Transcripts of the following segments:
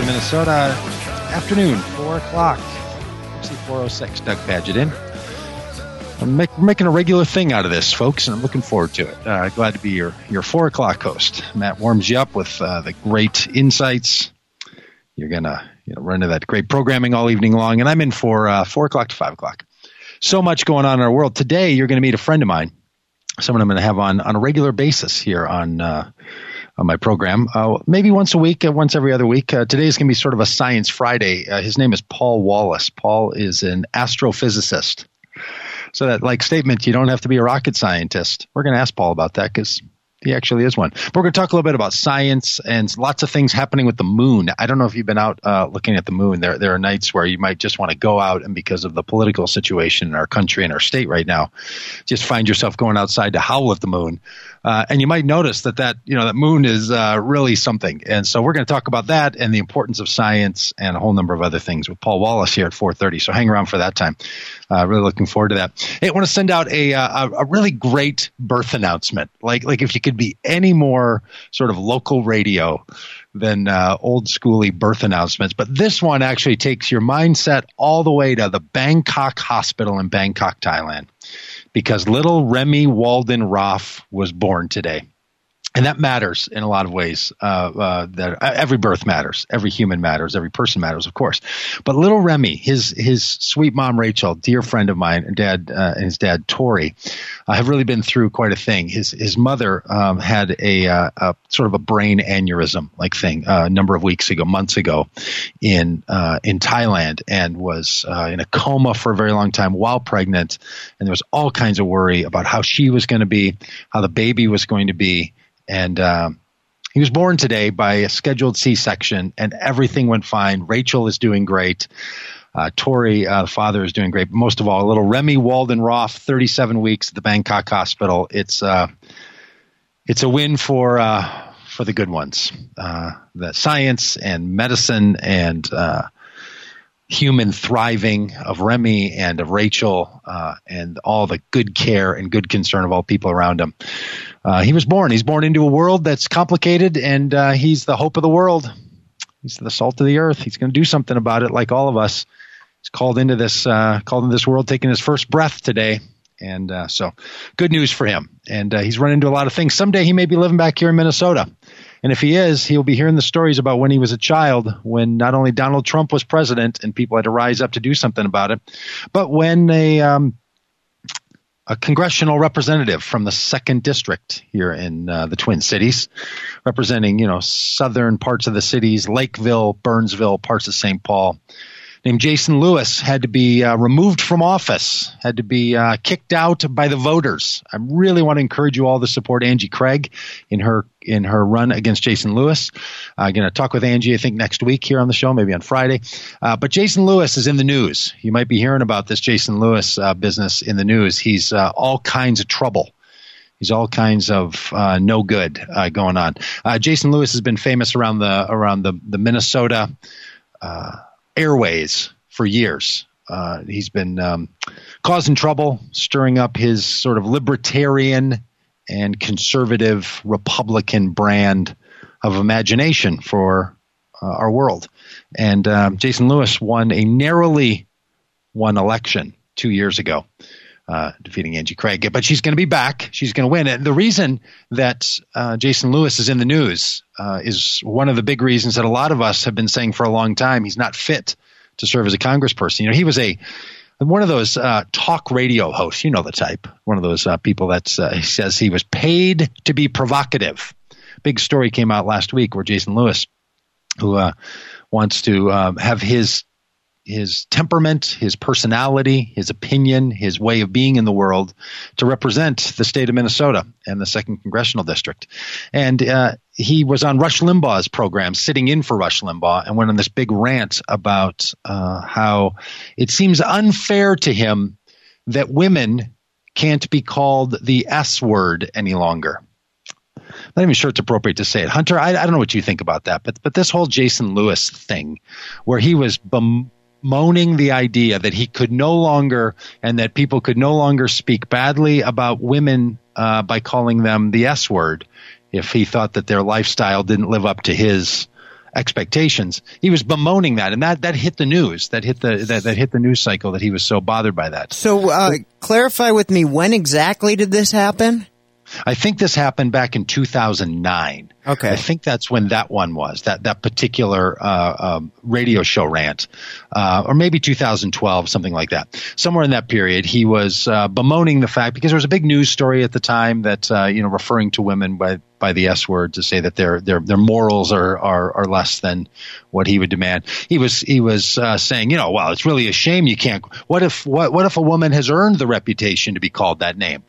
Minnesota. Afternoon, 4 o'clock. Actually, 4:06. Doug Padgett in. I'm making a regular thing out of this, folks, and I'm looking forward to it. Glad to be your 4 o'clock host. Matt warms you up with the great insights. You're going to run into that great programming all evening long, and I'm in for 4 o'clock to 5 o'clock. So much going on in our world. Today, you're going to meet a friend of mine, someone I'm going to have on a regular basis here on my program, maybe once a week, once every other week. Today is going to be sort of a Science Friday. His name is Paul Wallace. Paul is an astrophysicist. So that statement, you don't have to be a rocket scientist. We're going to ask Paul about that because he actually is one. But we're going to talk a little bit about science and lots of things happening with the moon. I don't know if you've been out looking at the moon. There are nights where you might just want to go out, and because of the political situation in our country and our state right now, just find yourself going outside to howl at the moon. And you might notice that moon is really something. And so we're going to talk about that and the importance of science and a whole number of other things with Paul Wallace here at 4:30. So hang around for that time. Really looking forward to that. Hey, I want to send out a really great birth announcement. Like if you could be any more sort of local radio than old schooly birth announcements. But this one actually takes your mindset all the way to the Bangkok Hospital in Bangkok, Thailand. Because little Remy Walden Roth was born today. And that matters in a lot of ways. That every birth matters. Every human matters. Every person matters, of course. But little Remy, his sweet mom, Rachel, dear friend of mine, and his dad, Tori, have really been through quite a thing. His mother had a sort of a brain aneurysm like thing a number of months ago in Thailand, and was in a coma for a very long time while pregnant. And there was all kinds of worry about how she was going to be, how the baby was going to be. And he was born today by a scheduled C-section, and everything went fine. Rachel is doing great. Tori, the father, is doing great. But most of all, little Remy Walden Roth, 37 weeks at the Bangkok Hospital. It's a win for the good ones. The science and medicine and human thriving of Remy and of Rachel, and all the good care and good concern of all people around him. He was born. He's born into a world that's complicated, and he's the hope of the world. He's the salt of the earth. He's going to do something about it, like all of us. He's called into this world, taking his first breath today, and so good news for him. And he's run into a lot of things. Someday he may be living back here in Minnesota, and if he is, he'll be hearing the stories about when he was a child, when not only Donald Trump was president and people had to rise up to do something about it, but when a congressional representative from the 2nd District here in the Twin Cities, representing, southern parts of the cities, Lakeville, Burnsville, parts of St. Paul, named Jason Lewis, had to be removed from office, had to be kicked out by the voters. I really want to encourage you all to support Angie Craig in her run against Jason Lewis. I'm going to talk with Angie, I think, next week here on the show, maybe on Friday. But Jason Lewis is in the news. You might be hearing about this Jason Lewis business in the news. He's all kinds of trouble. He's all kinds of no good going on. Jason Lewis has been famous around the Minnesota airways for years. He's been causing trouble, stirring up his sort of libertarian and conservative Republican brand of imagination for our world. And Jason Lewis won a narrowly won election 2 years ago, defeating Angie Craig. But she's going to be back. She's going to win. And the reason that Jason Lewis is in the news is one of the big reasons that a lot of us have been saying for a long time he's not fit to serve as a congressperson. He was one of those talk radio hosts, the type, one of those people that says he was paid to be provocative. Big story came out last week where Jason Lewis, who wants to have his temperament, his personality, his opinion, his way of being in the world to represent the state of Minnesota and the 2nd Congressional District. And he was on Rush Limbaugh's program, sitting in for Rush Limbaugh, and went on this big rant about how it seems unfair to him that women can't be called the S word any longer. I'm not even sure it's appropriate to say it. Hunter, I don't know what you think about that, but this whole Jason Lewis thing where he was bemoaning the idea that he could no longer, and that people could no longer speak badly about women by calling them the S word if he thought that their lifestyle didn't live up to his expectations. He was bemoaning that, and that hit the news. That hit the news cycle that he was so bothered by that. So clarify with me, when exactly did this happen? I think this happened back in 2009. Okay. I think that's when that one was, that particular radio show rant, or maybe 2012, something like that. Somewhere in that period, he was bemoaning the fact, because there was a big news story at the time that, referring to women by the S word to say that their morals are less than what he would demand. He was saying, well, it's really a shame you can't. What if a woman has earned the reputation to be called that name?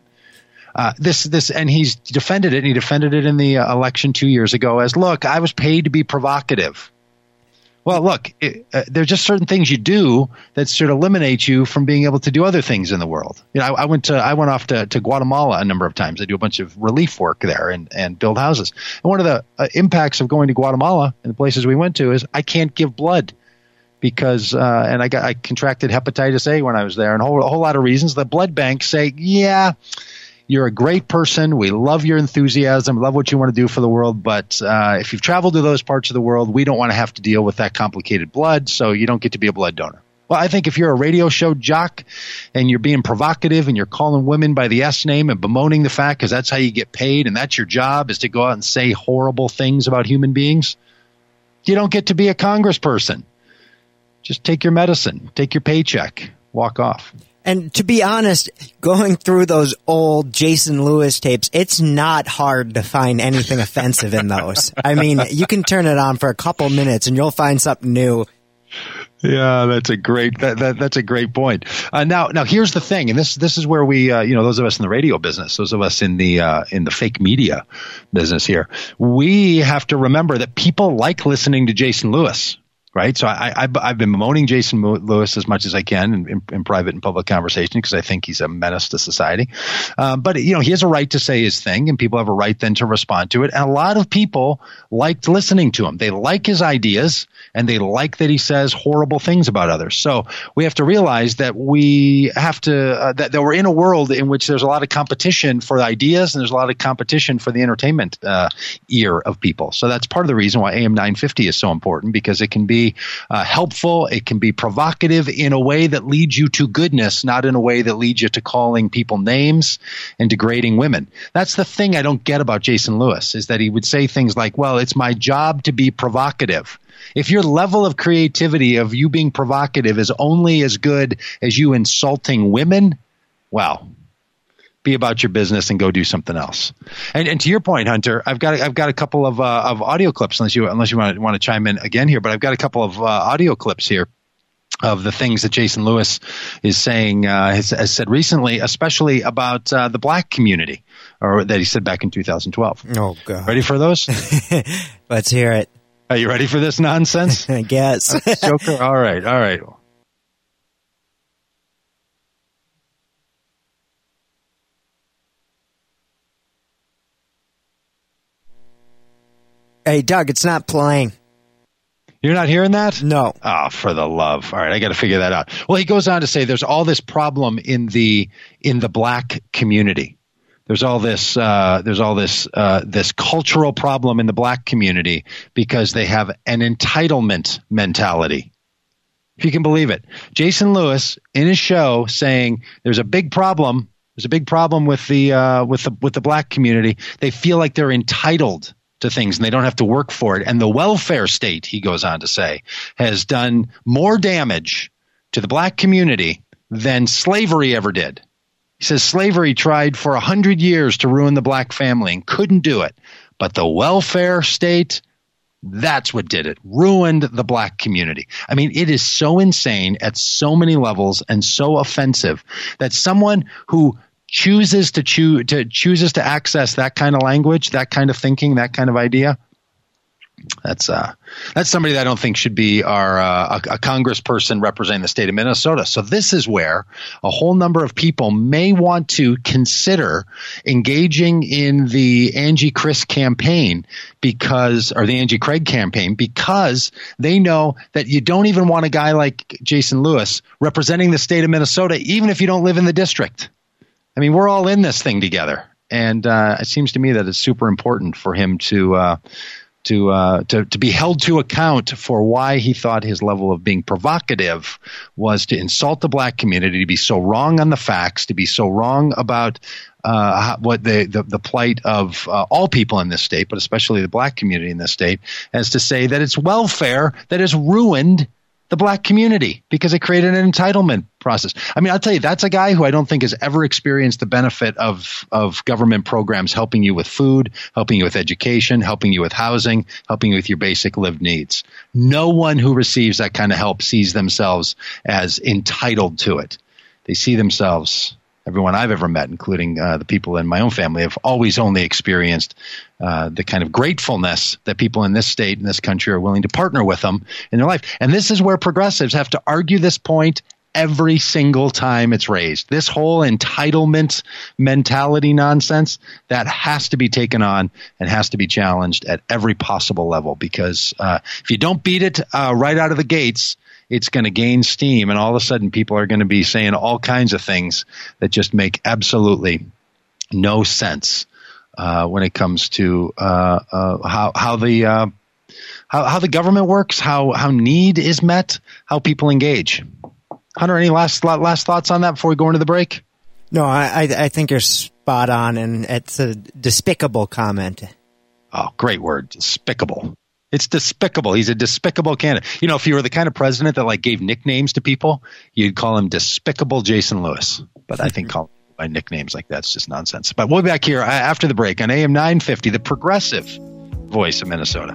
And he's defended it, and he defended it in the election 2 years ago as, look, I was paid to be provocative. Well, look, there are just certain things you do that should eliminate you from being able to do other things in the world. I went off to Guatemala a number of times. I do a bunch of relief work there and build houses. And one of the impacts of going to Guatemala and the places we went to is I can't give blood. Because I contracted hepatitis A when I was there, and a whole lot of reasons. The blood banks say, yeah, you're a great person. We love your enthusiasm, love what you want to do for the world. But if you've traveled to those parts of the world, we don't want to have to deal with that complicated blood, so you don't get to be a blood donor. Well, I think if you're a radio show jock and you're being provocative and you're calling women by the S name and bemoaning the fact, because that's how you get paid and that's your job, is to go out and say horrible things about human beings, you don't get to be a congressperson. Just take your medicine, take your paycheck, walk off. And to be honest, going through those old Jason Lewis tapes, it's not hard to find anything offensive in those. I mean, you can turn it on for a couple minutes and you'll find something new. Yeah, that's a great that's a great point. Now here's the thing, and this is where we those of us in the radio business, those of us in the fake media business here, we have to remember that people like listening to Jason Lewis. Right. So I've been bemoaning Jason Lewis as much as I can in private and public conversation because I think he's a menace to society. But, he has a right to say his thing, and people have a right then to respond to it. And a lot of people liked listening to him. They like his ideas, and they like that he says horrible things about others. So we have to realize that we have to that we're in a world in which there's a lot of competition for ideas, and there's a lot of competition for the entertainment ear of people. So that's part of the reason why AM 950 is so important, because it can be helpful. It can be provocative in a way that leads you to goodness, not in a way that leads you to calling people names and degrading women. That's the thing I don't get about Jason Lewis, is that he would say things like, well, it's my job to be provocative. If your level of creativity of you being provocative is only as good as you insulting women, well, be about your business and go do something else. And to your point, Hunter, I've got a couple of audio clips, unless you want to chime in again here, but I've got a couple of audio clips here of the things that Jason Lewis is saying, has said recently, especially about the black community, or that he said back in 2012. Oh, God. Ready for those? Let's hear it. Are you ready for this nonsense? I guess. Joker? All right. Hey, Doug, it's not playing. You're not hearing that? No. Oh, for the love. All right, I got to figure that out. Well, he goes on to say there's all this problem in the black community. There's all this this cultural problem in the black community because they have an entitlement mentality. If you can believe it. Jason Lewis in his show saying there's a big problem. There's a big problem with the black community. They feel like they're entitled to things and they don't have to work for it. And the welfare state, he goes on to say, has done more damage to the black community than slavery ever did. He says slavery tried for 100 years to ruin the black family and couldn't do it. But the welfare state, that's what did it. Ruined the black community. I mean, it is so insane at so many levels and so offensive that someone who chooses to access that kind of language, that kind of thinking, that kind of idea, that's somebody that I don't think should be a congressperson representing the state of Minnesota. So this is where a whole number of people may want to consider engaging in the Angie Chris campaign or the Angie Craig campaign, because they know that you don't even want a guy like Jason Lewis representing the state of Minnesota, even if you don't live in the district. I mean, we're all in this thing together. And it seems to me that it's super important for him to to be held to account for why he thought his level of being provocative was to insult the black community, to be so wrong on the facts, to be so wrong about what the plight of all people in this state, but especially the black community in this state, as to say that it's welfare that has ruined the black community because it created an entitlement process. I mean, I'll tell you, that's a guy who I don't think has ever experienced the benefit of government programs helping you with food, helping you with education, helping you with housing, helping you with your basic lived needs. No one who receives that kind of help sees themselves as entitled to it. They see themselves, everyone I've ever met, including the people in my own family, have always only experienced the kind of gratefulness that people in this state, in this country, are willing to partner with them in their life. And this is where progressives have to argue this point every single time it's raised. This whole entitlement mentality nonsense, that has to be taken on and has to be challenged at every possible level, because if you don't beat it right out of the gates, it's going to gain steam, and all of a sudden people are going to be saying all kinds of things that just make absolutely no sense when it comes to how the government works, how need is met, how people engage. Hunter, any last thoughts on that before we go into the break? No, I think you're spot on, and it's a despicable comment. Oh, great word, despicable. It's despicable. He's a despicable candidate. You know, if you were the kind of president that like gave nicknames to people, you'd call him Despicable Jason Lewis. But I think calling him by nicknames like that's just nonsense. But we'll be back here after the break on AM 950, the progressive voice of Minnesota.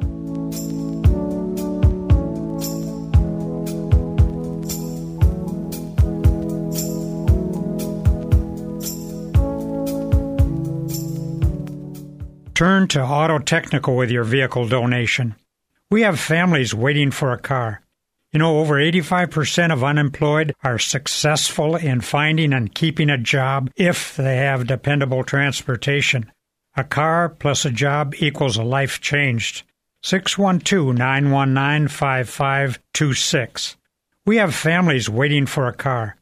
Turn to Auto Technical with your vehicle donation. We have families waiting for a car. You know, over 85% of unemployed are successful in finding and keeping a job if they have dependable transportation. A car plus a job equals a life changed. 612-919-5526. We have families waiting for a car.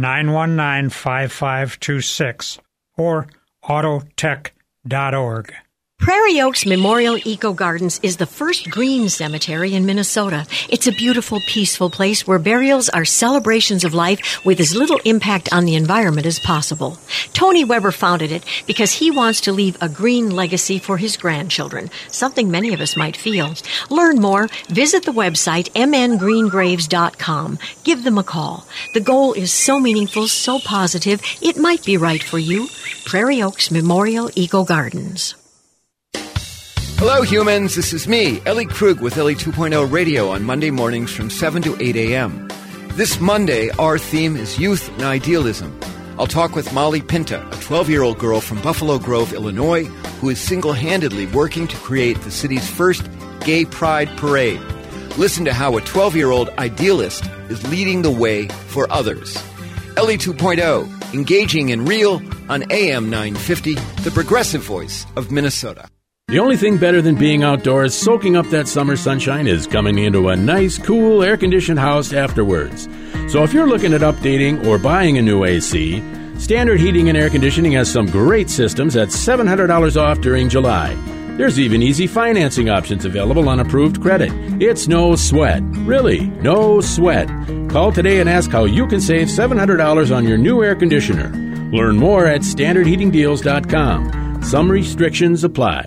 919-5526 or autotech.org. Prairie Oaks Memorial Eco Gardens is the first green cemetery in Minnesota. It's a beautiful, peaceful place where burials are celebrations of life with as little impact on the environment as possible. Tony Weber founded it because he wants to leave a green legacy for his grandchildren, something many of us might feel. Learn more, visit the website mngreengraves.com. Give them a call. The goal is so meaningful, so positive, it might be right for you. Prairie Oaks Memorial Eco Gardens. Hello, humans. This is me, Ellie Krug with Ellie 2.0 Radio on Monday mornings from 7 to 8 a.m. This Monday, our theme is youth and idealism. I'll talk with Molly Pinta, a 12-year-old girl from Buffalo Grove, Illinois, who is single-handedly working to create the city's first gay pride parade. Listen to how a 12-year-old idealist is leading the way for others. Ellie 2.0, engaging and real on AM 950, the progressive voice of Minnesota. The only thing better than being outdoors, soaking up that summer sunshine, is coming into a nice, cool, air-conditioned house afterwards. So if you're looking at updating or buying a new AC, Standard Heating and Air Conditioning has some great systems at $700 off during July. There's even easy financing options available on approved credit. It's no sweat. Really, no sweat. Call today and ask how you can save $700 on your new air conditioner. Learn more at standardheatingdeals.com. Some restrictions apply.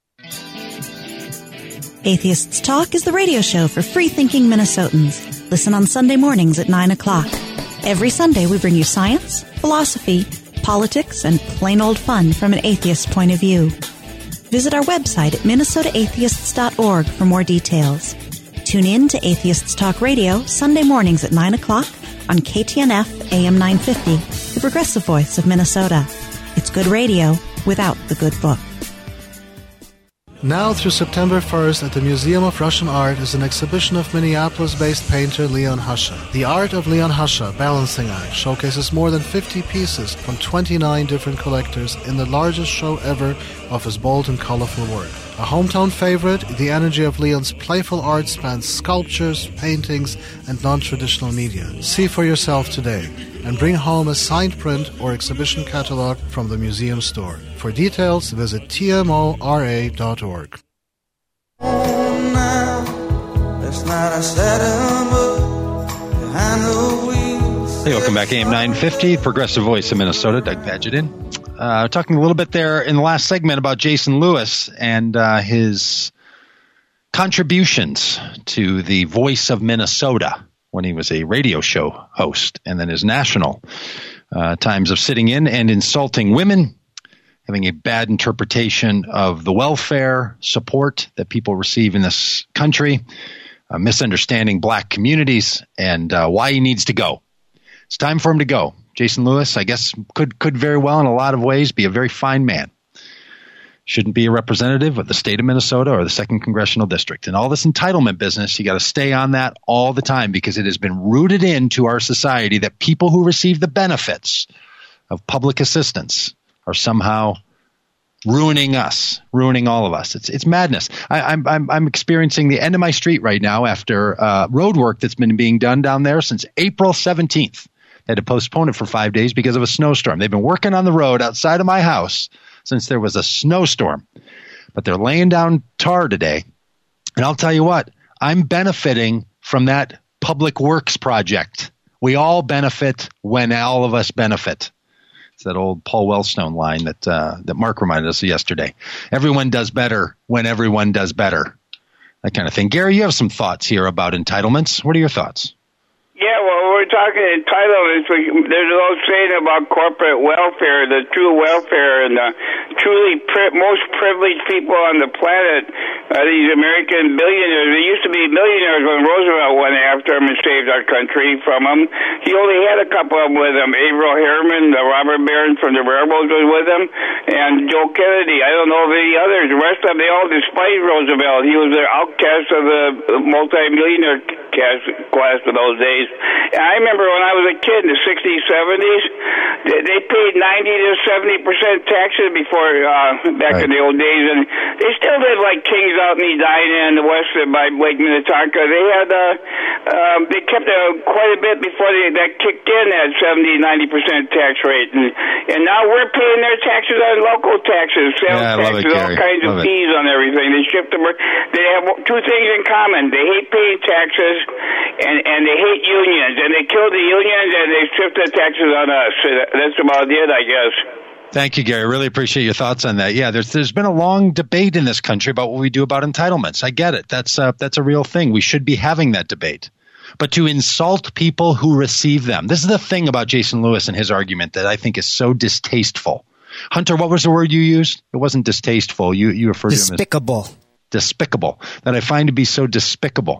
Atheists Talk is the radio show for free-thinking Minnesotans. Listen on Sunday mornings at 9 o'clock. Every Sunday we bring you science, philosophy, politics, and plain old fun from an atheist's point of view. Visit our website at minnesotaatheists.org for more details. Tune in to Atheists Talk Radio Sunday mornings at 9 o'clock on KTNF AM 950, the progressive voice of Minnesota. It's good radio without the good book. Now through September 1st at the Museum of Russian Art is an exhibition of Minneapolis-based painter Leon Husha. The art of Leon Husha, Balancing Act, showcases more than 50 pieces from 29 different collectors in the largest show ever of his bold and colorful work. A hometown favorite, the energy of Leon's playful art spans sculptures, paintings, and non-traditional media. See for yourself today and bring home a signed print or exhibition catalog from the museum store. For details, visit tmora.org. night I sat in a book behind the wheel. Hey, welcome back, AM 950, Progressive Voice of Minnesota, Doug Pagettin. Talking a little bit there in the last segment about Jason Lewis and his contributions to the Voice of Minnesota when he was a radio show host, and then his national times of sitting in and insulting women, having a bad interpretation of the welfare support that people receive in this country, misunderstanding black communities, and why he needs to go. It's time for him to go. Jason Lewis, I guess, could very well in a lot of ways be a very fine man. Shouldn't be a representative of the state of Minnesota or the 2nd Congressional District. And all this entitlement business, you got to stay on that all the time because it has been rooted into our society that people who receive the benefits of public assistance are somehow ruining us, ruining all of us. It's madness. I'm experiencing the end of my street right now after road work that's been being done down there since April 17th. They had to postpone it for 5 days because of a snowstorm. They've been working on the road outside of my house since there was a snowstorm. But they're laying down tar today. And I'll tell you what, I'm benefiting from that public works project. We all benefit when all of us benefit. It's that old Paul Wellstone line that Mark reminded us of yesterday. Everyone does better when everyone does better. That kind of thing. Gary, you have some thoughts here about entitlements. What are your thoughts? Yeah, well, we're talking entitlements. There's an old saying about corporate welfare, the true welfare, and the truly most privileged people on the planet, these American billionaires. There used to be millionaires when Roosevelt went after them and saved our country from them. He only had a couple of them with him. Averell Harriman, the robber baron from the railroads was with him, and Joe Kennedy. I don't know of any others. The rest of them, they all despised Roosevelt. He was the outcast of the multi-millionaire class of those days. And I remember when I was a kid in the 60s, 70s, they paid 90 to 70% taxes before back in the old days, and they still lived like kings out in Edina and the west by Lake Minnetonka. They had they kept quite a bit before that kicked in that 70, 90% tax rate, and now we're paying their taxes on local taxes, sales taxes, all kinds of fees on everything. They shift them. They have two things in common: they hate paying taxes, and they hate unions, and they kill the unions, and they shift the taxes on us. So that's about it, I guess. Thank you, Gary. Really appreciate your thoughts on that. Yeah, there's been a long debate in this country about what we do about entitlements. I get it. That's a real thing. We should be having that debate. But to insult people who receive them, this is the thing about Jason Lewis and his argument that I think is so distasteful. Hunter, what was the word you used? It wasn't distasteful. You referred to him as despicable. That I find to be so despicable.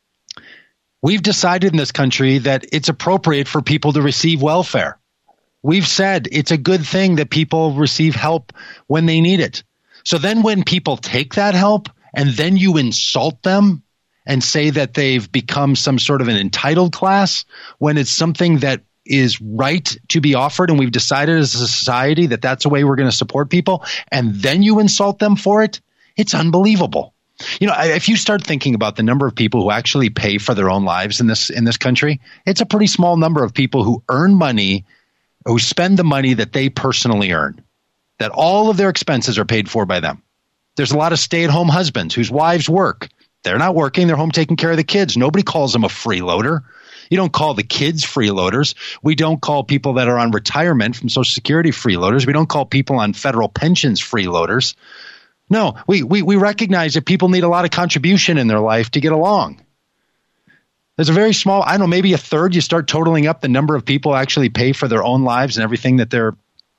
We've decided in this country that it's appropriate for people to receive welfare. We've said it's a good thing that people receive help when they need it. So then when people take that help and then you insult them and say that they've become some sort of an entitled class when it's something that is right to be offered and we've decided as a society that that's the way we're going to support people, and then you insult them for it, it's unbelievable. You know, if you start thinking about the number of people who actually pay for their own lives in this country, it's a pretty small number of people who earn money, who spend the money that they personally earn, that all of their expenses are paid for by them. There's a lot of stay-at-home husbands whose wives work. They're not working. They're home taking care of the kids. Nobody calls them a freeloader. You don't call the kids freeloaders. We don't call people that are on retirement from Social Security freeloaders. We don't call people on federal pensions freeloaders. No, we recognize that people need a lot of contribution in their life to get along. There's a very small, I don't know, maybe a third. You start totaling up the number of people who actually pay for their own lives and everything that they're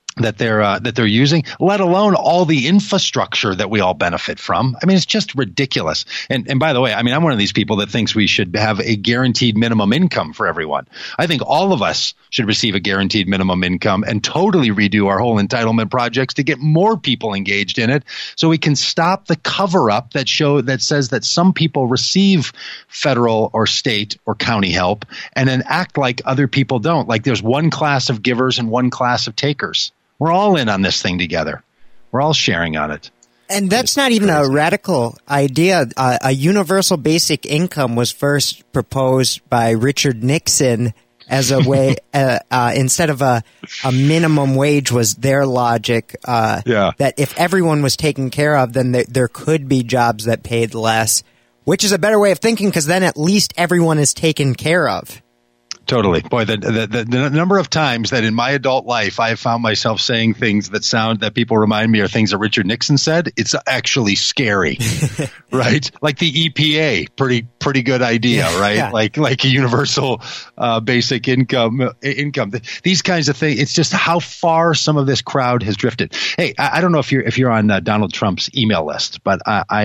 using, let alone all the infrastructure that we all benefit from. I mean, it's just ridiculous. And by the way, I mean, I'm one of these people that thinks we should have a guaranteed minimum income for everyone. I think all of us should receive a guaranteed minimum income and totally redo our whole entitlement projects to get more people engaged in it so we can stop the cover up that says that some people receive federal or state or county help and then act like other people don't. Like there's one class of givers and one class of takers. We're all in on this thing together. We're all sharing on it. And that's not even a radical idea. A universal basic income was first proposed by Richard Nixon as a way, instead of a minimum wage was their logic, that if everyone was taken care of, then there could be jobs that paid less. Which is a better way of thinking, because then at least everyone is taken care of. Totally. Boy, the number of times that in my adult life I have found myself saying things that people remind me are things that Richard Nixon said, it's actually scary, right? Like the EPA, pretty good idea, right? Yeah. Like a universal basic income. These kinds of things. It's just how far some of this crowd has drifted. Hey, I don't know if you're on Donald Trump's email list, but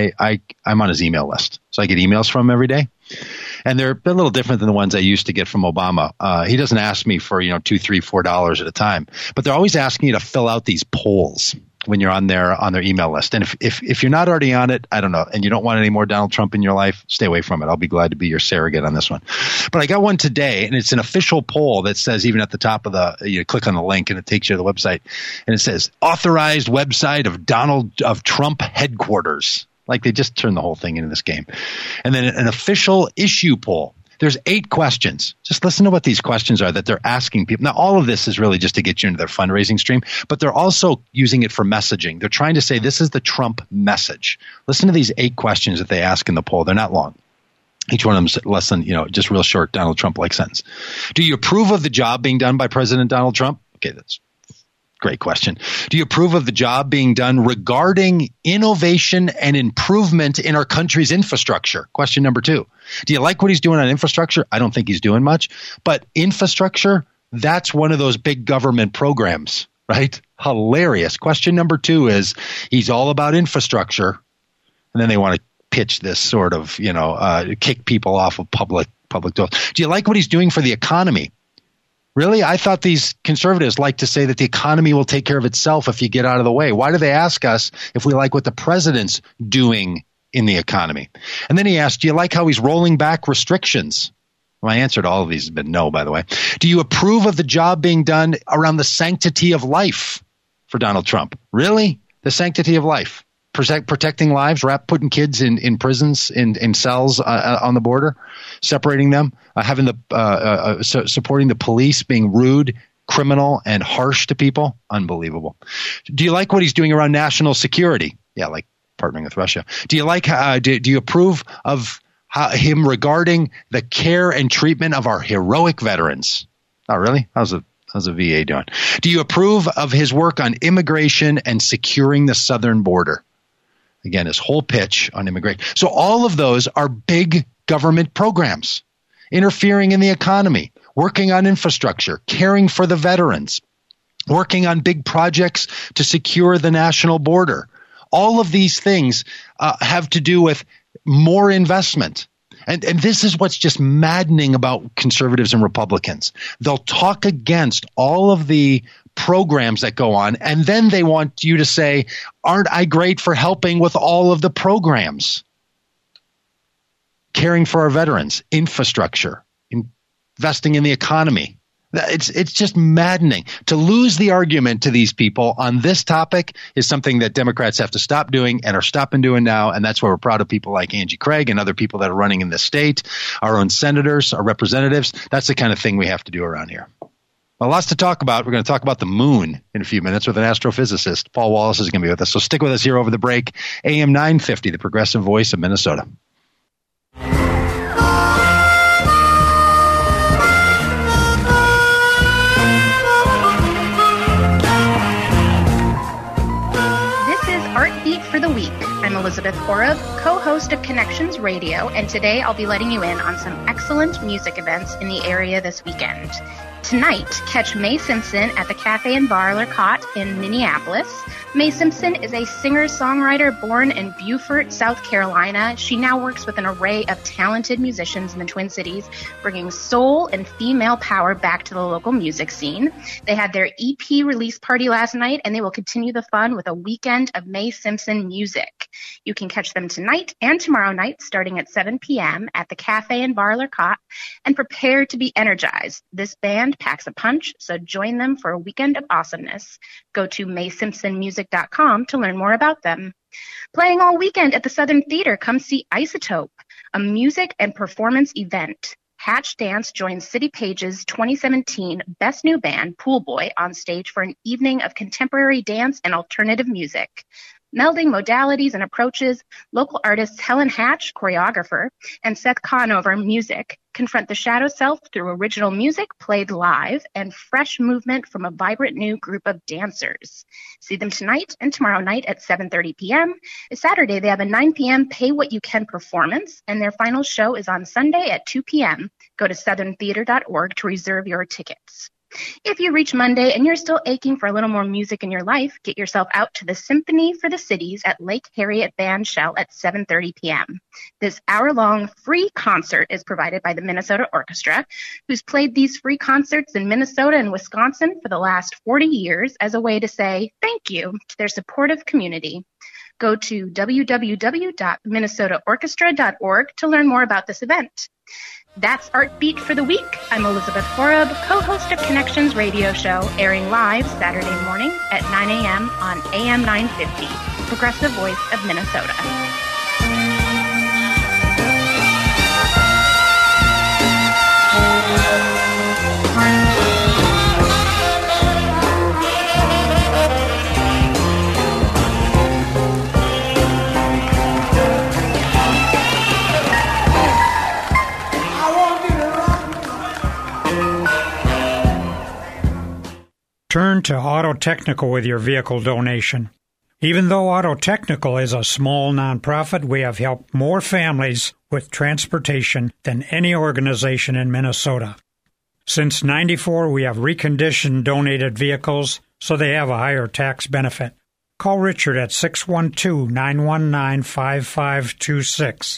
I'm on his email list, so I get emails from him every day. And they're a little different than the ones I used to get from Obama. He doesn't ask me for, $2, $3, $4 at a time, but they're always asking you to fill out these polls when you're on their email list. And if you're not already on it, I don't know, and you don't want any more Donald Trump in your life, stay away from it. I'll be glad to be your surrogate on this one. But I got one today, and it's an official poll that says, even at the top of you click on the link and it takes you to the website, and it says authorized website of Trump headquarters. Like they just turned the whole thing into this game. And then an official issue poll. There's 8 questions. Just listen to what these questions are that they're asking people. Now, all of this is really just to get you into their fundraising stream, but they're also using it for messaging. They're trying to say this is the Trump message. Listen to these 8 questions that they ask in the poll. They're not long. Each one of them is less than, just real short Donald Trump-like sentence. Do you approve of the job being done by President Donald Trump? Okay, that's great question. Do you approve of the job being done regarding innovation and improvement in our country's infrastructure? Question number 2. Do you like what he's doing on infrastructure? I don't think he's doing much. But infrastructure, that's one of those big government programs, right? Hilarious. Question number 2 is he's all about infrastructure. And then they want to pitch this sort of, kick people off of public doors. Do you like what he's doing for the economy? Really? I thought these conservatives like to say that the economy will take care of itself if you get out of the way. Why do they ask us if we like what the president's doing in the economy? And then he asked, do you like how he's rolling back restrictions? My answer to all of these has been no, by the way. Do you approve of the job being done around the sanctity of life for Donald Trump? Really? The sanctity of life? Protecting lives, putting kids in prisons, in cells on the border, separating them, having supporting the police being rude, criminal, and harsh to people. Unbelievable. Do you like what he's doing around national security? Yeah, like partnering with Russia. Do you like? Do you approve of him regarding the care and treatment of our heroic veterans? Oh, really? How's the VA doing? Do you approve of his work on immigration and securing the southern border? Again, his whole pitch on immigration. So all of those are big government programs, interfering in the economy, working on infrastructure, caring for the veterans, working on big projects to secure the national border. All of these things have to do with more investment. And this is what's just maddening about conservatives and Republicans. They'll talk against all of the programs that go on, and then they want you to say, aren't I great for helping with all of the programs? Caring for our veterans, infrastructure, investing in the economy. It's just maddening. To lose the argument to these people on this topic is something that Democrats have to stop doing and are stopping doing now, and that's why we're proud of people like Angie Craig and other people that are running in this state, our own senators, our representatives. That's the kind of thing we have to do around here. Well, lots to talk about. We're going to talk about the moon in a few minutes with an astrophysicist. Paul Wallace is going to be with us. So stick with us here over the break. AM 950, the progressive voice of Minnesota. Heartbeat for the week. I'm Elizabeth Horov, co-host of Connections Radio, and today I'll be letting you in on some excellent music events in the area this weekend. Tonight, catch Mae Simpson at the Cafe and Bar L'Arcot in Minneapolis. Mae Simpson is a singer-songwriter born in Beaufort, South Carolina. She now works with an array of talented musicians in the Twin Cities, bringing soul and female power back to the local music scene. They had their EP release party last night, and they will continue the fun with a weekend of Mae Simpson music. You can catch them tonight and tomorrow night, starting at 7 p.m. at the Cafe and Bar L'Arcot, and prepare to be energized. This band packs a punch, so join them for a weekend of awesomeness. Go to MaeSimpsonMusic.com to learn more about them. Playing all weekend at the Southern Theater, come see Isotope, a music and performance event. Hatch Dance joins City Page's 2017 Best New Band, Pool Boy, on stage for an evening of contemporary dance and alternative music. Melding modalities and approaches, local artists Helen Hatch, choreographer, and Seth Conover, music, confront the shadow self through original music played live and fresh movement from a vibrant new group of dancers. See them tonight and tomorrow night at 7:30 p.m. Saturday, they have a 9 p.m. Pay What You Can performance, and their final show is on Sunday at 2 p.m. Go to southerntheater.org to reserve your tickets. If you reach Monday and you're still aching for a little more music in your life, get yourself out to the Symphony for the Cities at Lake Harriet Band Shell at 7:30 p.m. This hour-long free concert is provided by the Minnesota Orchestra, who's played these free concerts in Minnesota and Wisconsin for the last 40 years as a way to say thank you to their supportive community. Go to www.minnesotaorchestra.org to learn more about this event. That's Art Beat for the week. I'm Elizabeth Horeb, co-host of Connections radio show, airing live Saturday morning at 9 a.m. on AM 950, Progressive Voice of Minnesota. Turn to Auto Technical with your vehicle donation. Even though Auto Technical is a small nonprofit, we have helped more families with transportation than any organization in Minnesota. Since '94, we have reconditioned donated vehicles so they have a higher tax benefit. Call Richard at 612-919-5526,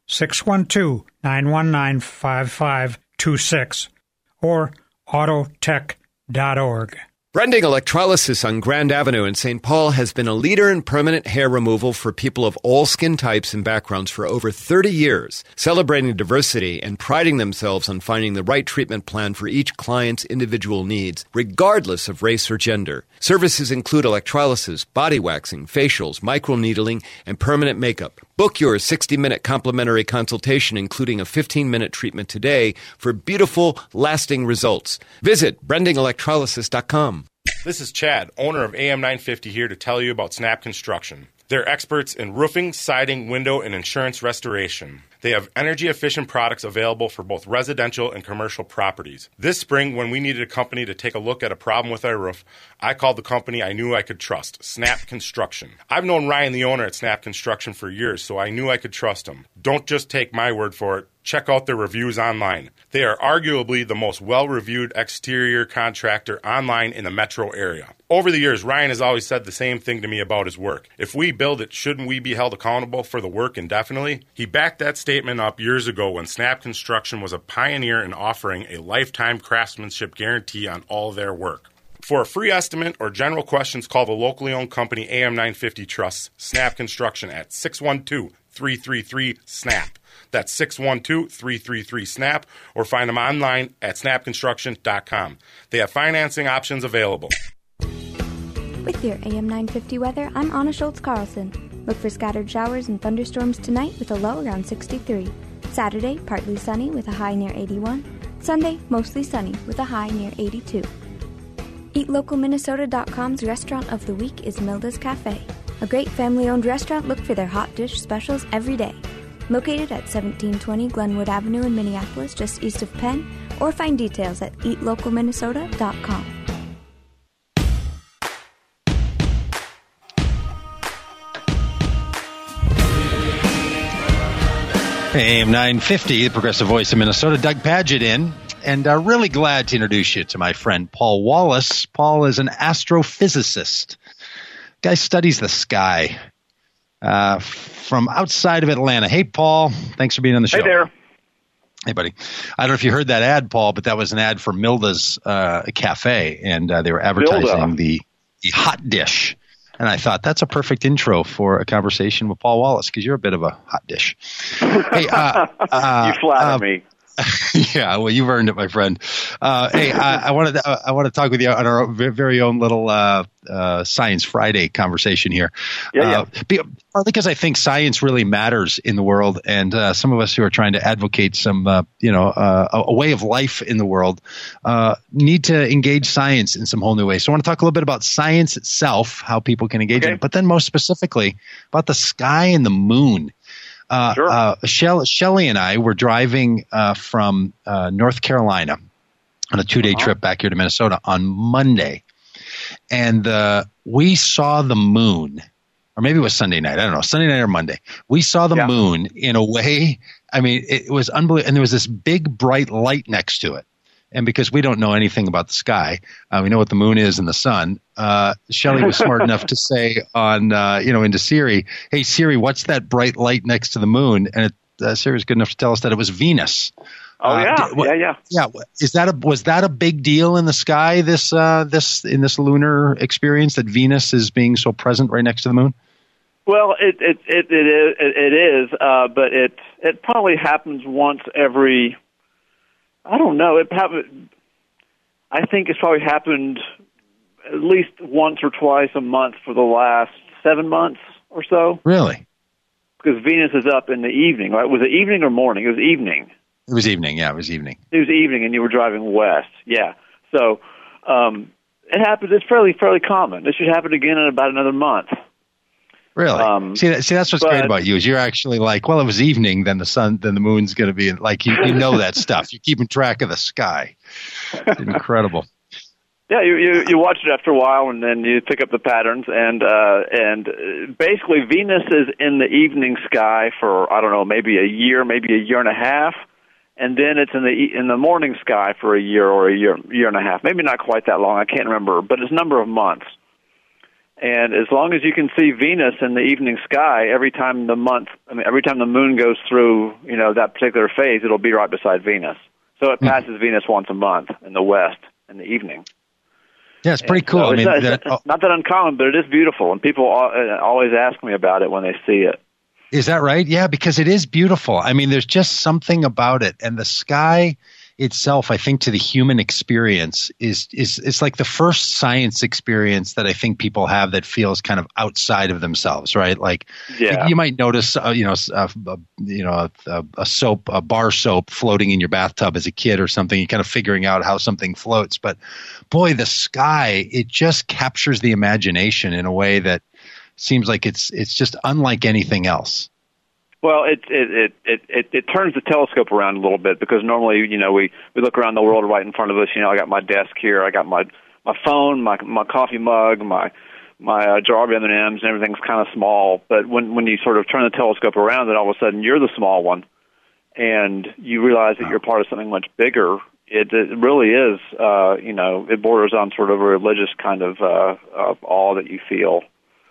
612-919-5526, or autotech.org. Brending Electrolysis on Grand Avenue in St. Paul has been a leader in permanent hair removal for people of all skin types and backgrounds for over 30 years, celebrating diversity and priding themselves on finding the right treatment plan for each client's individual needs, regardless of race or gender. Services include electrolysis, body waxing, facials, microneedling, and permanent makeup. Book your 60-minute complimentary consultation, including a 15-minute treatment today for beautiful, lasting results. Visit BrendingElectrolysis.com. This is Chad, owner of AM 950, here to tell you about Snap Construction. They're experts in roofing, siding, window, and insurance restoration. They have energy-efficient products available for both residential and commercial properties. This spring, when we needed a company to take a look at a problem with our roof, I called the company I knew I could trust, Snap Construction. I've known Ryan, the owner at Snap Construction, for years, so I knew I could trust him. Don't just take my word for it. Check out their reviews online. They are arguably the most well-reviewed exterior contractor online in the metro area. Over the years, Ryan has always said the same thing to me about his work. If we build it, shouldn't we be held accountable for the work indefinitely? He backed that statement up years ago when Snap Construction was a pioneer in offering a lifetime craftsmanship guarantee on all their work. For a free estimate or general questions, call the locally owned company AM 950 Trust, Snap Construction, at 612-333-SNAP. That's 612-333-SNAP, or find them online at snapconstruction.com. They have financing options available. With your AM 950 weather, I'm Anna Schultz-Carlson. Look for scattered showers and thunderstorms tonight with a low around 63. Saturday, partly sunny with a high near 81. Sunday, mostly sunny with a high near 82. EatLocalMinnesota.com's restaurant of the week is Milda's Cafe. A great family-owned restaurant. Look for their hot dish specials every day. Located at 1720 Glenwood Avenue in Minneapolis, just east of Penn, or find details at eatlocalminnesota.com. AM 950, the Progressive Voice of Minnesota. Doug Paget in, and really glad to introduce you to my friend Paul Wallace. Paul is an astrophysicist. Guy studies the sky from outside of Atlanta. Hey, Paul. Thanks for being on the show. Hey there. Hey, buddy. I don't know if you heard that ad, Paul, but that was an ad for Milda's Cafe, and they were advertising the hot dish. And I thought that's a perfect intro for a conversation with Paul Wallace, because you're a bit of a hot dish. Hey, you flatter me. Yeah, well, you've earned it, my friend. Hey, I want to talk with you on our very own little Science Friday conversation here. Partly because I think science really matters in the world, and some of us who are trying to advocate some, a way of life in the world, need to engage science in some whole new ways. So I want to talk a little bit about science itself, how people can engage in it, but then most specifically about the sky and the moon. Shelley and I were driving from North Carolina on a 2-day trip back here to Minnesota on Monday, and we saw the moon, or maybe it was Sunday night. I don't know, Sunday night or Monday. We saw the moon in a way. I mean, it was unbelievable, and there was this big bright light next to it. And because we don't know anything about the sky, we know what the moon is and the sun. Shelley was smart enough to say on, into Siri, "Hey Siri, what's that bright light next to the moon?" And Siri was good enough to tell us that it was Venus. Yeah. Was that a big deal in the sky? In this lunar experience, that Venus is being so present right next to the moon. Well, it is, but it probably happens once every. I don't know. I think it's probably happened at least once or twice a month for the last 7 months or so. Really? Because Venus is up in the evening, right? Was it evening or morning? It was evening. It was evening, yeah, it was evening. It was evening, and you were driving west, yeah. So it happens. It's fairly common. This should happen again in about another month. Really? See, that's what's great about you is you're actually like, well, it was evening, then the moon's going to be like you know that stuff. You're keeping track of the sky. It's incredible. Yeah, you watch it after a while, and then you pick up the patterns, and basically Venus is in the evening sky for I don't know, maybe a year and a half, and then it's in the morning sky for a year or a year and a half. Maybe not quite that long. I can't remember, but it's a number of months. And as long as you can see Venus in the evening sky, every time the moon goes through, that particular phase, it'll be right beside Venus. So it passes Venus once a month in the west in the evening. Yeah, it's pretty cool. So it's not that uncommon, but it is beautiful, and people always ask me about it when they see it. Is that right? Yeah, because it is beautiful. I mean, there's just something about it, and the sky itself, I think, to the human experience is like the first science experience that I think people have that feels kind of outside of themselves, right? Like you might notice, a bar soap floating in your bathtub as a kid or something. You're kind of figuring out how something floats, but boy, the sky, it just captures the imagination in a way that seems like it's just unlike anything else. Well, it turns the telescope around a little bit because normally, we look around the world right in front of us. I got my desk here, I got my phone, my coffee mug, my jar of M&Ms, and everything's kind of small. But when you sort of turn the telescope around, then all of a sudden you're the small one, and you realize that you're part of something much bigger. It really is, it borders on sort of a religious kind of awe that you feel.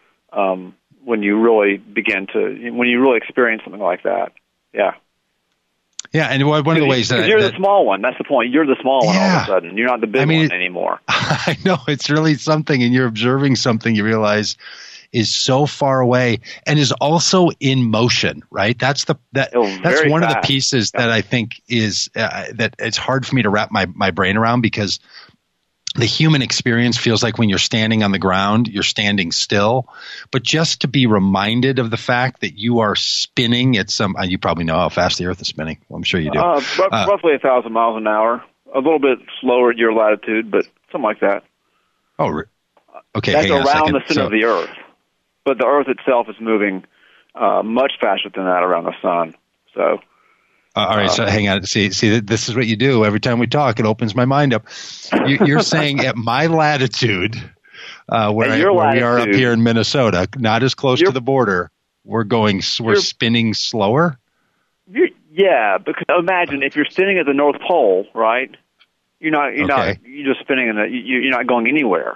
When you really experience something like that. Yeah. Yeah, and one of the ways that you're the small one. That's the point. You're the small one all of a sudden. You're not the big one anymore. I know, it's really something, and you're observing something you realize is so far away and is also in motion, right? That's one of the pieces that I think is that it's hard for me to wrap my brain around, because the human experience feels like when you're standing on the ground, you're standing still. But just to be reminded of the fact that you are spinning at you probably know how fast the Earth is spinning. Well, I'm sure you do. Roughly 1,000 miles an hour. A little bit slower at your latitude, but something like that. Oh, okay. That's around the center of the Earth. But the Earth itself is moving much faster than that around the sun. So. All right, so hang on. See, this is what you do every time we talk. It opens my mind up. You're saying at my latitude, where we are up here in Minnesota, not as close to the border, we're spinning slower. Yeah, because imagine if you're standing at the North Pole, right? You're just spinning you're not going anywhere.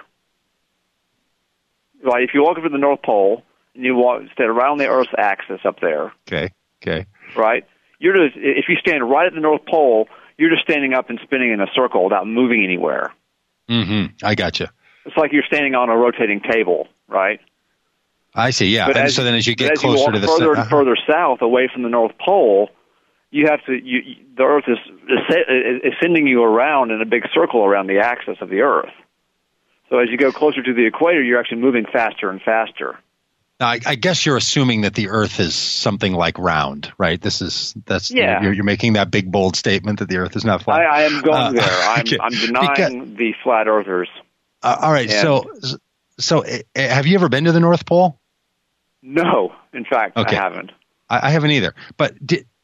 Right? If you walk up to the North Pole and you stay around the Earth's axis up there. Okay. Right. If you stand right at the North Pole, you're just standing up and spinning in a circle without moving anywhere. Mm-hmm. I gotcha. It's like you're standing on a rotating table, right? I see, yeah. And so then as you get closer to the further and further south away from the North Pole, you have to. The Earth is sending you around in a big circle around the axis of the Earth. So as you go closer to the equator, you're actually moving faster and faster. Now, I guess you're assuming that the Earth is something like round, right? You're making that big bold statement that the Earth is not flat. I am going there. Okay. I'm denying the flat earthers. All right. So have you ever been to the North Pole? No, in fact, okay. I haven't. I haven't either. But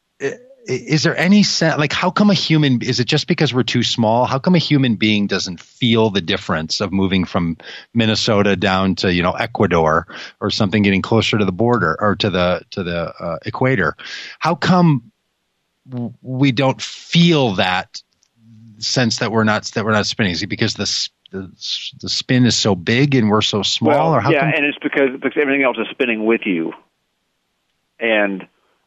is there any sense, like, how come is it just because we're too small? How come a human being doesn't feel the difference of moving from Minnesota down to, Ecuador or something, getting closer to the border or to the equator? How come we don't feel that sense that we're not spinning? Is it because the spin is so big and we're so small? And it's because everything else is spinning with you. And,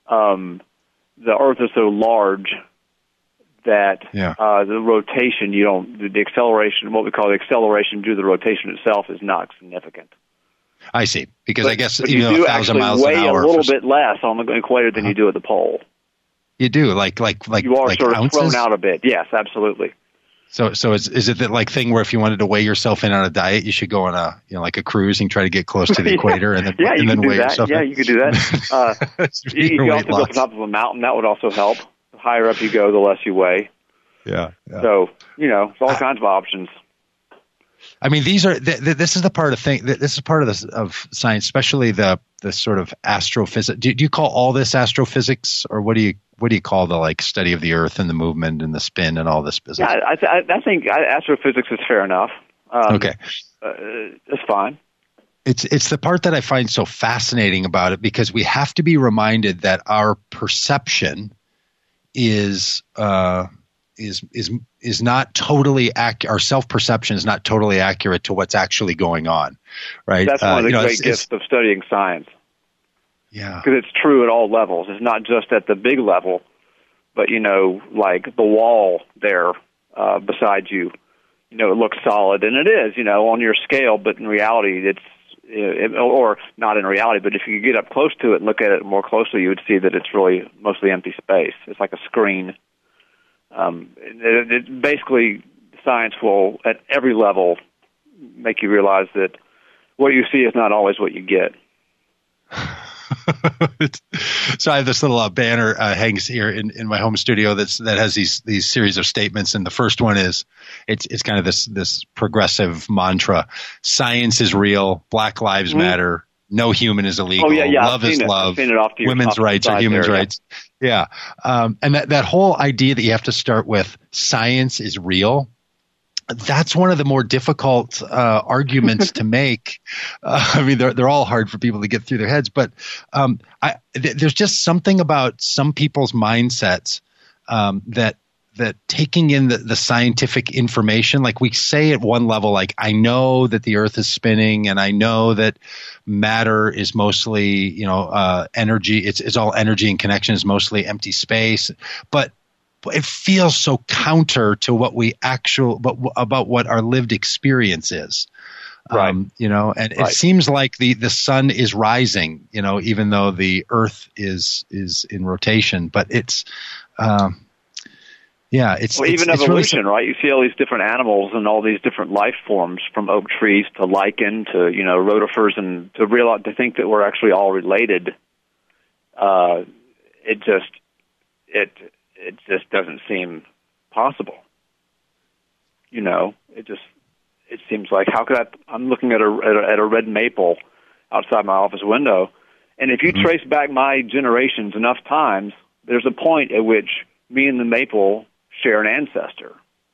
the Earth is so large that the rotation, the acceleration, what we call the acceleration due to the rotation itself, is not significant. I see. Because I guess you do 1,000 miles an weigh hour a little bit less on the equator than you do at the pole. You do, like you are sort of ounces? thrown out a bit. Yes, absolutely. So is it that thing where if you wanted to weigh yourself in on a diet, you should go on a a cruise and try to get close to the equator and then weigh yourself in? Yeah, you could do that. You can also go up the top of a mountain. That would also help. The higher up you go, the less you weigh. Yeah. So it's all kinds of options. I mean, this is the part of science, especially the sort of astrophysics. Do you call all this astrophysics, or what do you call the study of the Earth and the movement and the spin and all this business? Yeah, I think astrophysics is fair enough. Okay, it's fine. It's the part that I find so fascinating about it, because we have to be reminded that our perception is not totally accurate. Our self-perception is not totally accurate to what's actually going on, right? That's one of the great gifts of studying science. Yeah. Because it's true at all levels. It's not just at the big level, but, like the wall there beside you, it looks solid. And it is, on your scale, but in reality, or not in reality, but if you get up close to it and look at it more closely, you would see that it's really mostly empty space. It's like a screen. Basically, science will, at every level, make you realize that what you see is not always what you get. So I have this little banner hangs here in my home studio that has these series of statements, and the first one is it's kind of this progressive mantra: science is real, Black Lives Matter, no human is illegal, love is love, women's rights are human rights. Yeah, and that whole idea that you have to start with science is real. That's one of the more difficult arguments to make. I mean, they're all hard for people to get through their heads, but there's just something about some people's mindsets that taking in the scientific information, like we say at one level, like I know that the Earth is spinning, and I know that matter is mostly energy. It's all energy, and connection is mostly empty space, but it feels so counter to what about what our lived experience is. Right. It seems like the sun is rising, even though the Earth is in rotation, but it's, even evolution, really, right? You see all these different animals and all these different life forms, from oak trees to lichen to, rotifers, and to think that we're actually all related. It just doesn't seem possible. It seems like, how could I'm looking at a red maple outside my office window, and if you trace back my generations enough times, there's a point at which me and the maple share an ancestor.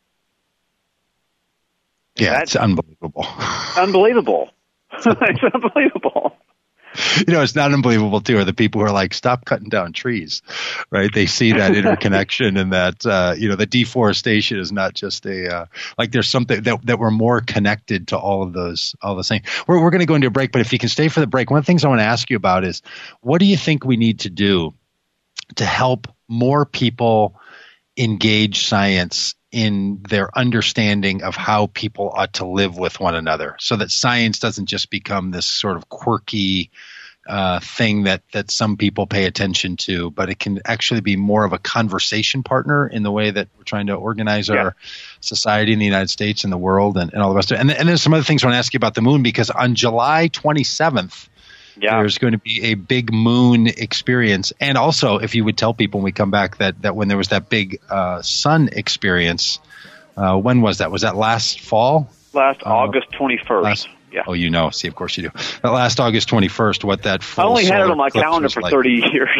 Yeah, it's unbelievable. Unbelievable. It's unbelievable. It's not unbelievable too, are the people who are like, stop cutting down trees, right? They see that interconnection, and that, the deforestation is not just there's something that we're more connected to all the same. We're going to go into a break, but if you can stay for the break, one of the things I want to ask you about is, what do you think we need to do to help more people engage science in their understanding of how people ought to live with one another, so that science doesn't just become this sort of quirky thing that some people pay attention to, but it can actually be more of a conversation partner in the way that we're trying to organize our society in the United States and the world and all the rest of it. And there's some other things I want to ask you about the moon, because on July 27th, there's going to be a big moon experience. And also, if you would tell people when we come back that when there was that big sun experience, when was that? Was that last fall? Last August 21st. Oh, see, of course you do. That last August 21st, what that full I only had it on my eclipse calendar was for like. 30 years.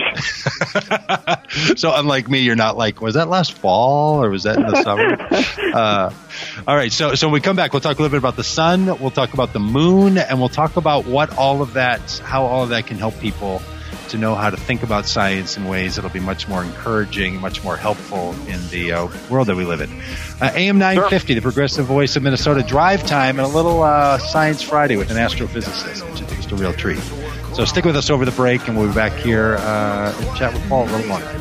So unlike me, you're not like, was that last fall or was that in the summer? All right. So when we come back, we'll talk a little bit about the sun. We'll talk about the moon, and we'll talk about how all of that can help people to know how to think about science in ways that'll be much more encouraging, much more helpful in the world that we live in. AM 950, the progressive voice of Minnesota, drive time, and a little Science Friday with an astrophysicist, which is just a real treat. So stick with us over the break, and we'll be back here and chat with Paul a little longer.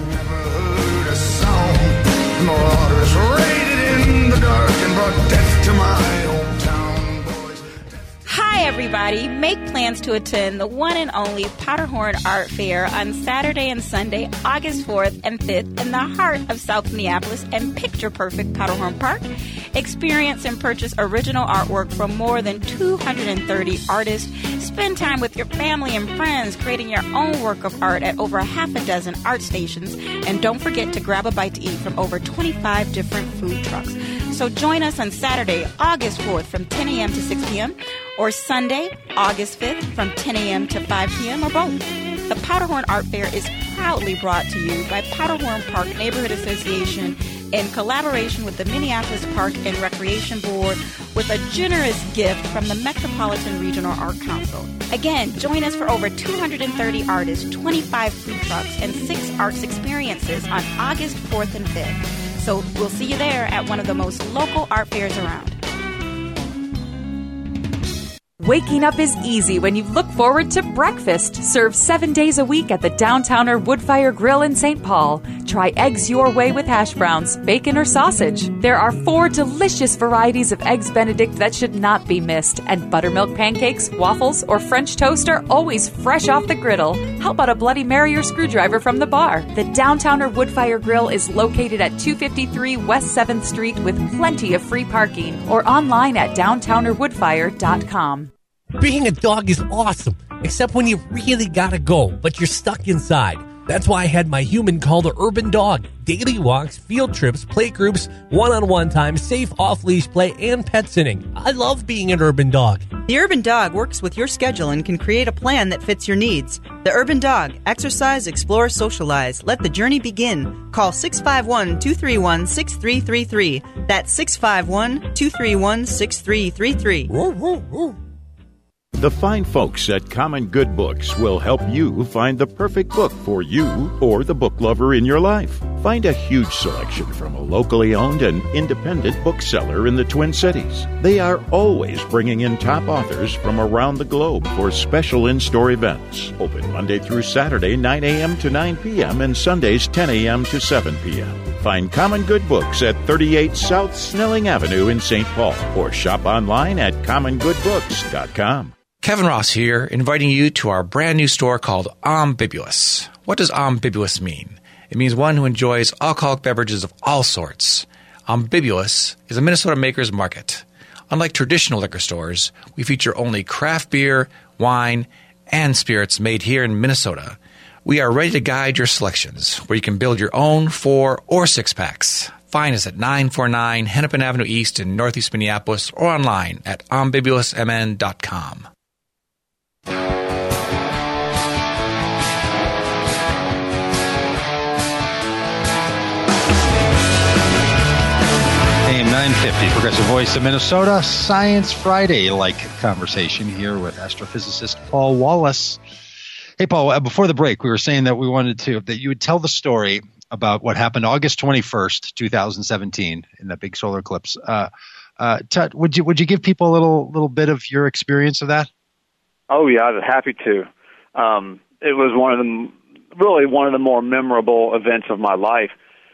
Hi, everybody. Make plans to attend the one and only Powderhorn Art Fair on Saturday and Sunday, August 4th and 5th in the heart of South Minneapolis and picture-perfect Powderhorn Park. Experience and purchase original artwork from more than 230 artists. Spend time with your family and friends creating your own work of art at over half a dozen art stations. And don't forget to grab a bite to eat from over 25 different food trucks. So join us on Saturday, August 4th from 10 a.m. to 6 p.m. or Sunday, August 5th from 10 a.m. to 5 p.m. or both. The Powderhorn Art Fair is proudly brought to you by Powderhorn Park Neighborhood Association in collaboration with the Minneapolis Park and Recreation Board with a generous gift from the Metropolitan Regional Art Council. Again, join us for over 230 artists, 25 food trucks, and 6 arts experiences on August 4th and 5th. So we'll see you there at one of the most local art fairs around. Waking up is easy when you look forward to breakfast, served 7 days a week at the Downtowner Woodfire Grill in St. Paul. Try eggs your way with hash browns, bacon, or sausage. There are 4 delicious varieties of Eggs Benedict that should not be missed, and buttermilk pancakes, waffles, or French toast are always fresh off the griddle. How about a Bloody Mary or screwdriver from the bar? The Downtowner Woodfire Grill is located at 253 West 7th Street with plenty of free parking, or online at downtownerwoodfire.com. Being a dog is awesome, except when you really gotta go, but you're stuck inside. That's why I had my human call the Urban Dog. Daily walks, field trips, play groups, one-on-one time, safe off-leash play, and pet sitting. I love being an Urban Dog. The Urban Dog works with your schedule and can create a plan that fits your needs. The Urban Dog. Exercise, explore, socialize. Let the journey begin. Call 651-231-6333. That's 651-231-6333. The fine folks at Common Good Books will help you find the perfect book for you or the book lover in your life. Find a huge selection from a locally owned and independent bookseller in the Twin Cities. They are always bringing in top authors from around the globe for special in-store events. Open Monday through Saturday, 9 a.m. to 9 p.m. and Sundays, 10 a.m. to 7 p.m. Find Common Good Books at 38 South Snelling Avenue in St. Paul or shop online at commongoodbooks.com. Kevin Ross here, inviting you to our brand new store called Ombibulous. What does Ombibulous mean? It means one who enjoys alcoholic beverages of all sorts. Ombibulous is a Minnesota maker's market. Unlike traditional liquor stores, we feature only craft beer, wine, and spirits made here in Minnesota. We are ready to guide your selections, where you can build your own 4 or 6-packs. Find us at 949 Hennepin Avenue East in Northeast Minneapolis or online at ombibulousmn.com. AM 950, Progressive Voice of Minnesota, Science Friday-like conversation here with astrophysicist Paul Wallace. Hey, Paul, before the break, we were saying that that you would tell the story about what happened August 21st, 2017, in that big solar eclipse. Would you give people a little bit of your experience of that? Oh, yeah, I'd be happy to. It was one of the more memorable events of my life.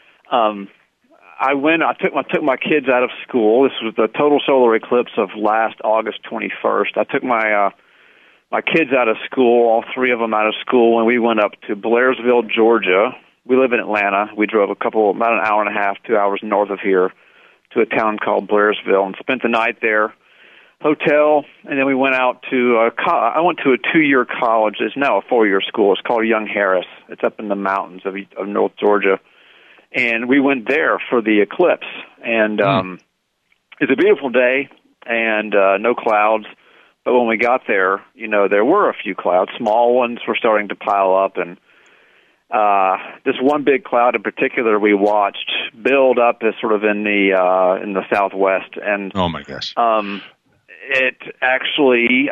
I took my kids out of school. This was the total solar eclipse of last August 21st. I took my my kids out of school, all three of them out of school, and we went up to Blairsville, Georgia. We live in Atlanta. We drove about an hour and a half, 2 hours north of here to a town called Blairsville and spent the night there, hotel, and then we went out to I went to a 2-year college. It's now a 4-year school. It's called Young Harris. It's up in the mountains of North Georgia. And we went there for the eclipse. And it's a beautiful day and no clouds. But when we got there, there were a few clouds. Small ones were starting to pile up, and this one big cloud in particular we watched build up as sort of in the southwest. And oh my gosh! It actually,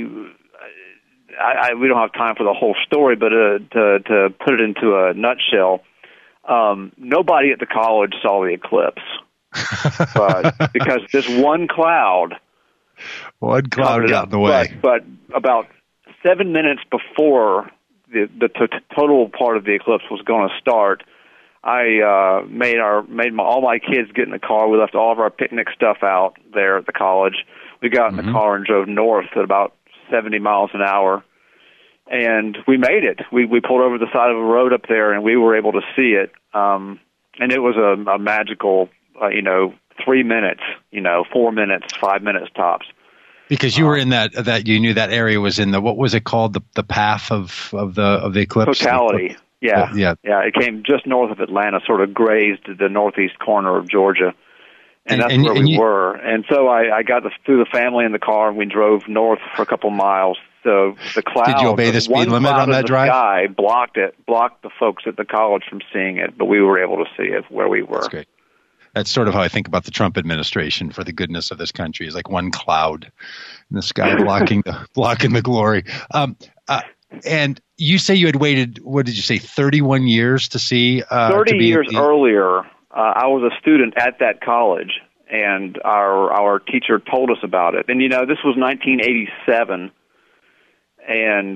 we don't have time for the whole story, but to put it into a nutshell, nobody at the college saw the eclipse, but because this one cloud. One cloud got in the way. But about 7 minutes before the total part of the eclipse was going to start, I made all my kids get in the car. We left all of our picnic stuff out there at the college. We got in the car and drove north at about 70 miles an hour, and we made it. We pulled over the side of a road up there, and we were able to see it. And it was a magical, 3 minutes, 4 minutes, 5 minutes tops. Because you were in that you knew that area was in what was it called, the path of the eclipse? Totality. Yeah. It came just north of Atlanta, sort of grazed the northeast corner of Georgia, and that's where we were. And so I got through the family in the car, and we drove north for a couple miles. So the cloud. Did you obey the speed limit on that drive? Sky blocked the folks at the college from seeing it, but we were able to see it where we were. That's great. That's sort of how I think about the Trump administration for the goodness of this country. Is like one cloud in the sky blocking the glory. And you say you had waited, what did you say, 31 years to see? 30 years earlier, I was a student at that college, and our teacher told us about it. And, this was 1987, and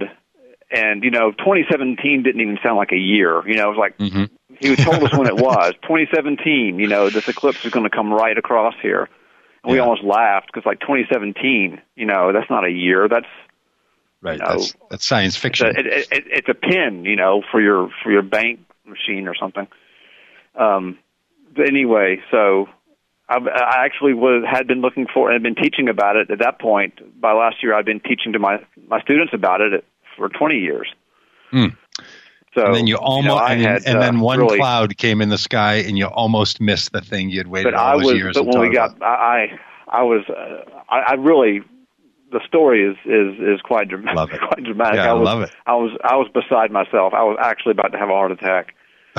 2017 didn't even sound like a year. It was like he told us when it was. 2017, this eclipse is going to come right across here. And we almost laughed because, 2017, that's not a year. That's right. That's science fiction. It's a pin, for your bank machine or something. But anyway, so I actually had been looking for and been teaching about it at that point. By last year, I'd been teaching to my students about it for 20 years. So and then you almost, and then one cloud came in the sky, and you almost missed the thing you had waited all those years. But when we got, I really, the story is quite dramatic. Love it. Quite dramatic. Yeah, I love it. I was beside myself. I was actually about to have a heart attack.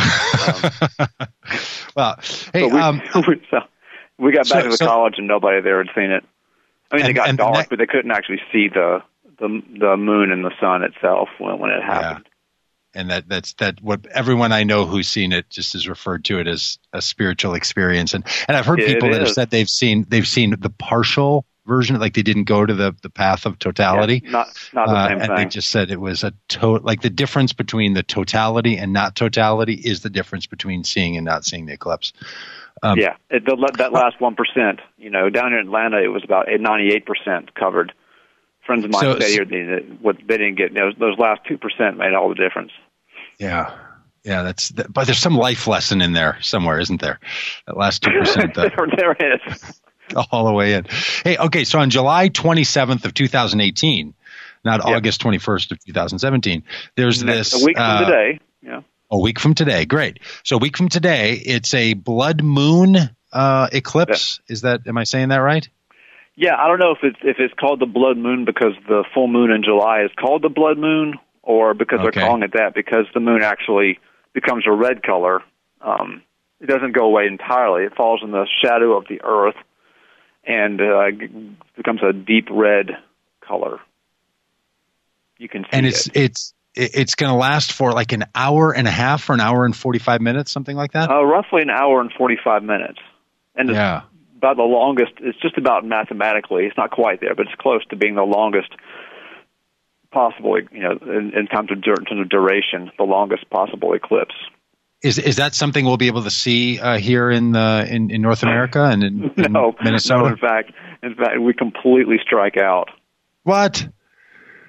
Well, hey, we got back to the college, and nobody there had seen it. I mean, it got dark, but they couldn't actually see the moon and the sun itself when it happened. Yeah. And that's what everyone I know who's seen it just has referred to it as a spiritual experience. And I've heard people that have said they've seen the partial version, like they didn't go to the path of totality. Yeah, not the same thing. And they just said it was like the difference between the totality and not totality is the difference between seeing and not seeing the eclipse. That last 1%, down in Atlanta, it was about 98% covered. Friends of mine say here what they didn't get, those last 2% made all the difference. Yeah, but there's some life lesson in there somewhere, isn't there? That last 2%. There is. All the way in. Hey, okay, so on July 27th of 2018, not August 21st of 2017, there's this. A week from today, yeah. A week from today, great. So a week from today, it's a blood moon eclipse. Yeah. Am I saying that right? Yeah, I don't know if it's called the blood moon because the full moon in July is called the blood moon, or because they're calling it that because the moon actually becomes a red color. It doesn't go away entirely. It falls in the shadow of the Earth and becomes a deep red color. You can see and it's going to last for like an hour and a half or an hour and 45 minutes, something like that? Roughly an hour and 45 minutes. And about the longest, it's just about mathematically, it's not quite there, but it's close to being the longest possible, in terms of duration, the longest possible eclipse. Is that something we'll be able to see here in North America and in Minnesota? No, in fact, we completely strike out. What?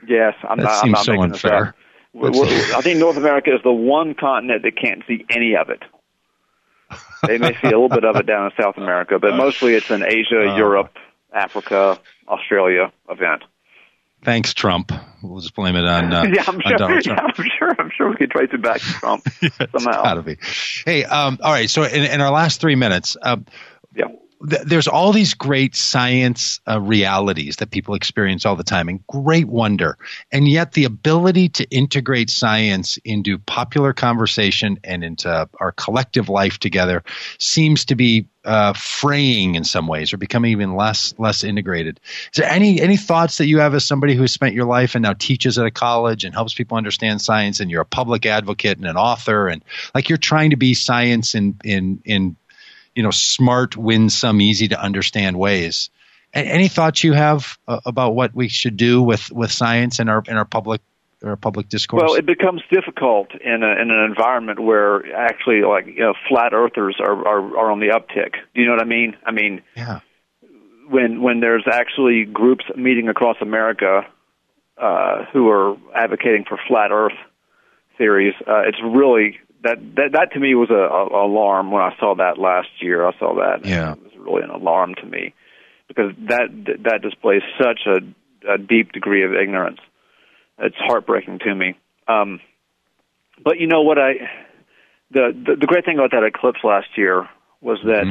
Yes, I'm that not. seems I'm so not making this unfair. up. I think North America is the one continent that can't see any of it. They may see a little bit of it down in South America, but mostly it's an Asia, Europe, Africa, Australia event. Thanks, Trump. We'll just blame it on, I'm sure, on Donald Trump. I'm sure we could trace it back to Trump somehow. Gotta be. Hey, all right. So in our last 3 minutes, there's all these great science realities that people experience all the time, and great wonder. And yet the ability to integrate science into popular conversation and into our collective life together seems to be fraying in some ways, or becoming even less integrated. Is there any thoughts that you have as somebody who has spent your life and now teaches at a college and helps people understand science, and you're a public advocate and an author, and like you're trying to be science in smart, winsome, easy to understand ways? Any thoughts you have about what we should do with science in our public discourse? Well, it becomes difficult in an environment where actually, flat earthers are on the uptick. Do you know what I mean? I mean, yeah. When there's actually groups meeting across America who are advocating for flat Earth theories, it's really that to me was a alarm when I saw that last year. I saw that. Yeah. It was really an alarm to me, because that displays such a deep degree of ignorance. It's heartbreaking to me. But you know what? The great thing about that eclipse last year was that,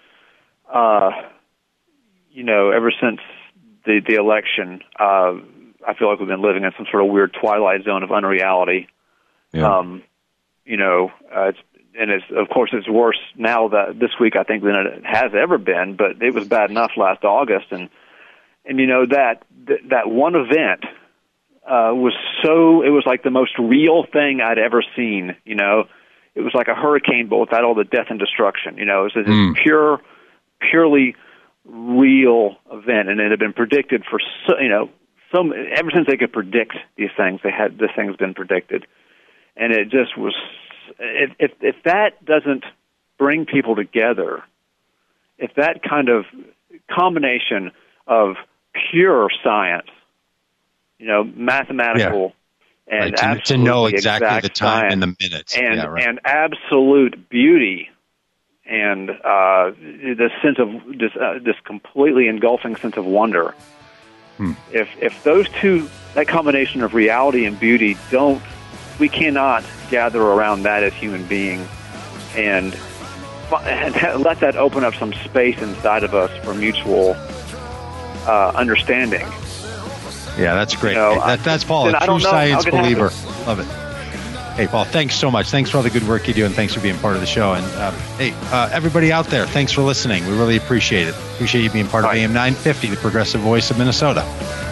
ever since the election, I feel like we've been living in some sort of weird twilight zone of unreality. Yeah. Of course it's worse now this week, I think, than it has ever been. But it was bad enough last August, and that one event. It was like the most real thing I'd ever seen. It was like a hurricane, but without all the death and destruction. It was a purely real event, and it had been predicted for ever since they could predict these things. This thing's been predicted, and it just was. If that doesn't bring people together, if that kind of combination of pure science, mathematical and to know exactly the time and the minutes, and absolute beauty, and the sense of this completely engulfing sense of wonder. If those two, that combination of reality and beauty, we cannot gather around that as human beings, and let that open up some space inside of us for mutual understanding. Yeah, that's great. That's Paul, a true science believer. Love it. Hey, Paul, thanks so much. Thanks for all the good work you do, and thanks for being part of the show. And everybody out there, thanks for listening. We really appreciate it. Appreciate you being part of AM 950, the progressive voice of Minnesota.